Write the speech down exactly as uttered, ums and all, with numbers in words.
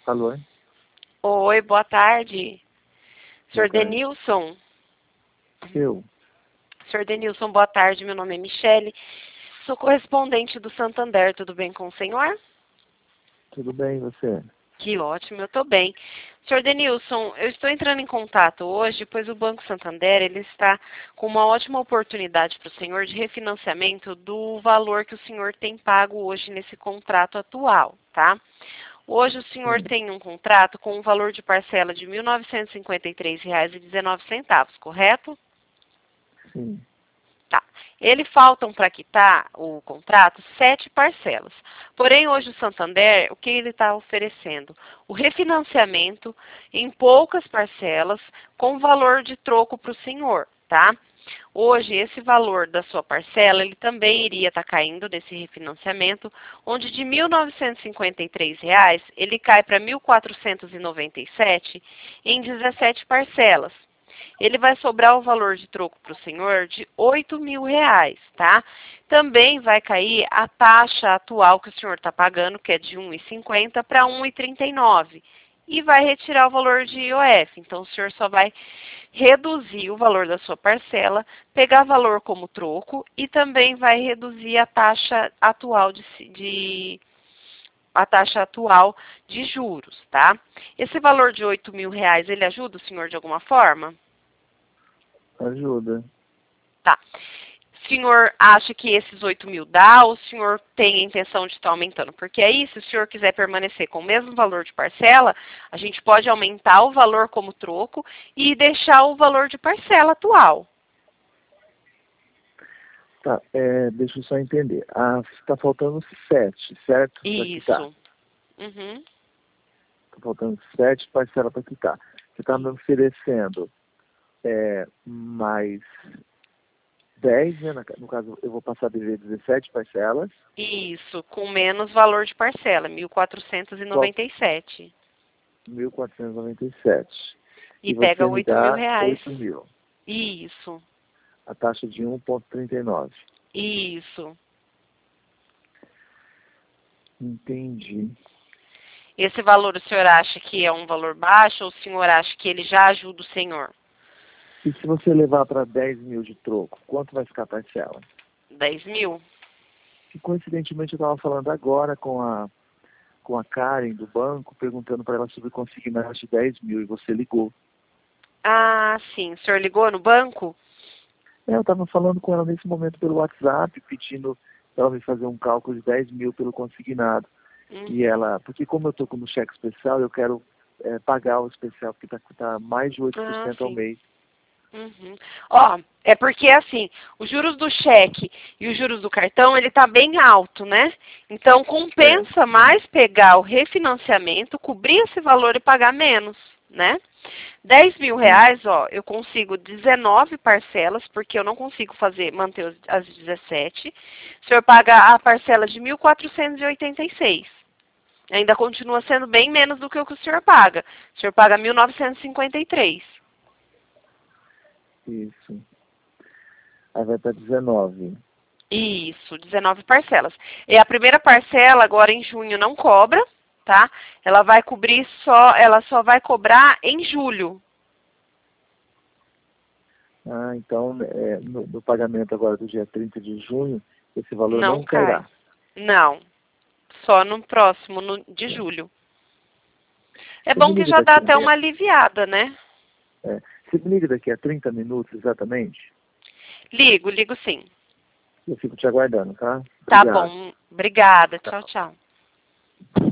Alô? Oi, boa tarde. Boa senhor tarde. Denilson. Eu? senhor Denilson, boa tarde. Meu nome é Michele. Sou correspondente do Santander. Tudo bem com o senhor? Tudo bem, e você? Que ótimo, eu estou bem. senhor Denilson, eu estou entrando em contato hoje, pois o Banco Santander ele está com uma ótima oportunidade para o senhor de refinanciamento do valor que o senhor tem pago hoje nesse contrato atual, tá? Hoje o senhor Sim. tem um contrato com um valor de parcela de mil novecentos e cinquenta e três reais e dezenove centavos, correto? Sim. Tá. Ele faltam para quitar o contrato sete parcelas. Porém, hoje o Santander, o que ele está oferecendo? O refinanciamento em poucas parcelas com valor de troco para o senhor, tá? Hoje, esse valor da sua parcela, ele também iria estar caindo nesse refinanciamento, onde de mil novecentos e cinquenta e três reais, ele cai para mil quatrocentos e noventa e sete em dezessete parcelas. Ele vai sobrar o valor de troco para o senhor de oito mil reais, tá? Também vai cair a taxa atual que o senhor está pagando, que é de um vírgula cinquenta para um vírgula trinta e nove. E vai retirar o valor de I O F. Então, o senhor só vai reduzir o valor da sua parcela, pegar valor como troco e também vai reduzir a taxa atual de, de a taxa atual de juros, tá? Esse valor de oito mil reais, ele ajuda o senhor de alguma forma? Ajuda. Tá. O senhor acha que esses oito mil dá ou o senhor tem a intenção de estar aumentando? Porque aí, se o senhor quiser permanecer com o mesmo valor de parcela, a gente pode aumentar o valor como troco e deixar o valor de parcela atual. Tá, é, deixa eu só entender. Ah, está faltando sete, certo? Para quitar. Isso. Uhum. Está faltando sete parcelas para quitar. Você está me oferecendo é, mais dez, né? No caso, eu vou passar a dever dezessete parcelas. Isso, com menos valor de parcela, mil quatrocentos e noventa e sete. mil quatrocentos e noventa e sete. E E pega você me oito mil dá reais. oito mil. Isso, A taxa de um vírgula trinta e nove. isso. Entendi. Esse valor o senhor acha que é um valor baixo ou o senhor acha que ele já ajuda o senhor? E se você levar para dez mil de troco, quanto vai ficar a parcela? dez mil? Que coincidentemente eu estava falando agora com a, com a Karen do banco, perguntando para ela sobre consignado de dez mil, e você ligou. Ah, sim. O senhor ligou no banco? É, eu estava falando com ela nesse momento pelo WhatsApp, pedindo para ela me fazer um cálculo de dez mil pelo consignado. Uhum. E ela, porque como eu estou com o cheque especial, eu quero é, pagar o especial, porque está tá mais de oito por Ah, cento ao sim. mês. Uhum. Ó, é porque assim, os juros do cheque e os juros do cartão, ele tá bem alto, né? Então compensa Certo. mais pegar o refinanciamento, cobrir esse valor e pagar menos, né? dez mil Sim. reais, ó, eu consigo dezenove parcelas, porque eu não consigo fazer, manter os- as dezessete. O senhor paga a parcela de mil quatrocentos e oitenta e seis. Ainda continua sendo bem menos do que o que o senhor paga. O senhor paga mil novecentos e cinquenta e três. Isso. Aí vai para dezenove. Isso, dezenove parcelas. E a primeira parcela, agora em junho, não cobra, tá? Ela vai cobrir só, ela só vai cobrar em julho. Ah, então, é, no, no pagamento agora do dia trinta de junho, esse valor Não não cai. cairá. Não. Só no próximo, no, de É. julho. É Você me bom que liga já dá daqui, até uma aliviada, né? é, você me liga daqui a trinta minutos exatamente? Ligo, ligo sim. Eu fico te aguardando, tá? Tá Obrigado. bom. Obrigada. Tchau, Tchau. tchau.